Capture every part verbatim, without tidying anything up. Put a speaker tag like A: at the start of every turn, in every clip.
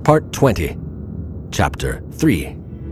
A: Part twenty, Chapter three.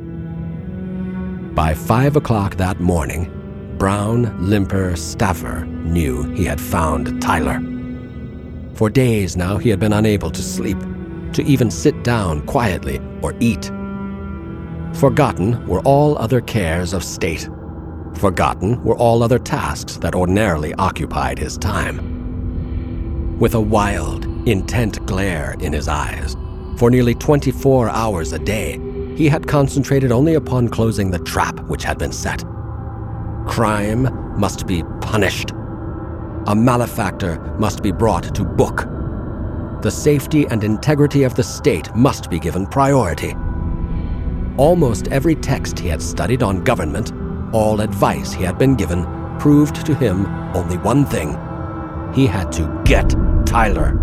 A: By five o'clock that morning, Brown, Limper, Stafford knew he had found Tyler. For days now he had been unable to sleep, to even sit down quietly or eat. Forgotten were all other cares of state. Forgotten were all other tasks that ordinarily occupied his time. With a wild, intent glare in his eyes, for nearly twenty-four hours a day, he had concentrated only upon closing the trap which had been set. Crime must be punished. A malefactor must be brought to book. The safety and integrity of the state must be given priority. Almost every text he had studied on government, all advice he had been given, proved to him only one thing. He had to get Tyler.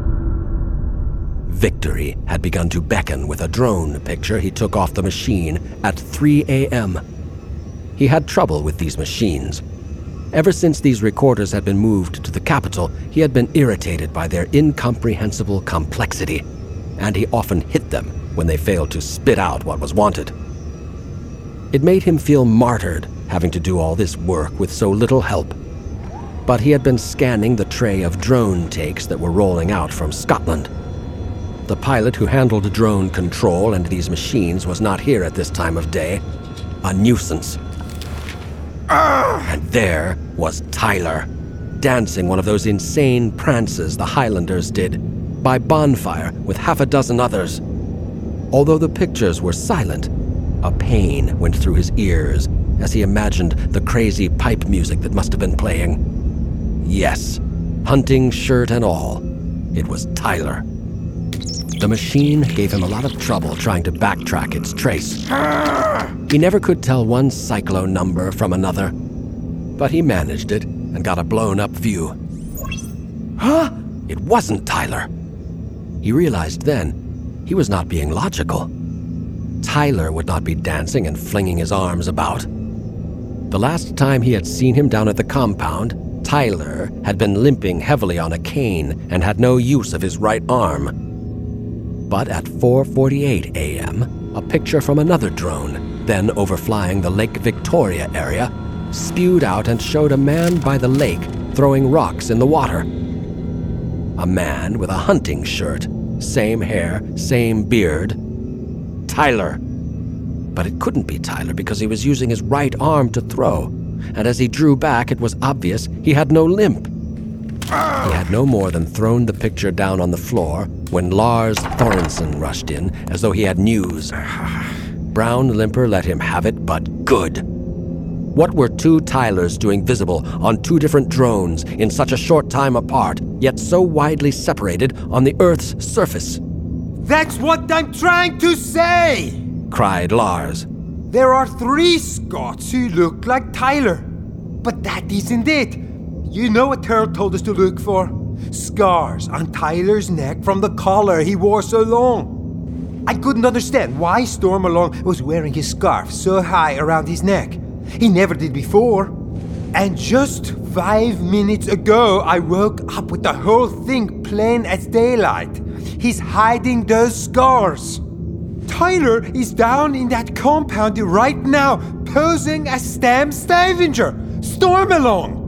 A: Victory had begun to beckon with a drone picture he took off the machine at three a.m. He had trouble with these machines. Ever since these recorders had been moved to the capital, he had been irritated by their incomprehensible complexity, and he often hit them when they failed to spit out what was wanted. It made him feel martyred, having to do all this work with so little help. But he had been scanning the tray of drone takes that were rolling out from Scotland. The pilot who handled drone control and these machines was not here at this time of day. A nuisance. And there was Tyler, dancing one of those insane prances the Highlanders did, by bonfire with half a dozen others. Although the pictures were silent, a pain went through his ears as he imagined the crazy pipe music that must have been playing. Yes, hunting shirt and all, it was Tyler. The machine gave him a lot of trouble trying to backtrack its trace. He never could tell one cyclo number from another, but he managed it and got a blown-up view. Huh? It wasn't Tyler. He realized then he was not being logical. Tyler would not be dancing and flinging his arms about. The last time he had seen him down at the compound, Tyler had been limping heavily on a cane and had no use of his right arm. But at four forty-eight a.m., a picture from another drone, then overflying the Lake Victoria area, spewed out and showed a man by the lake throwing rocks in the water. A man with a hunting shirt, same hair, same beard. Tyler. But it couldn't be Tyler because he was using his right arm to throw, and as he drew back, it was obvious he had no limp. He had no more than thrown the picture down on the floor when Lars Thorensen rushed in as though he had news. Brown Limper let him have it, but good. What were two Tylers doing visible on two different drones in such a short time apart, yet so widely separated on the Earth's surface?
B: That's what I'm trying to say!
A: Cried Lars.
B: There are three Scots who look like Tyler. But that isn't it. You know what Turl told us to look for? Scars on Tyler's neck from the collar he wore so long. I couldn't understand why Stormalong was wearing his scarf so high around his neck. He never did before. And just five minutes ago, I woke up with the whole thing plain as daylight. He's hiding those scars. Tyler is down in that compound right now, posing as Stam Stavanger, Stormalong.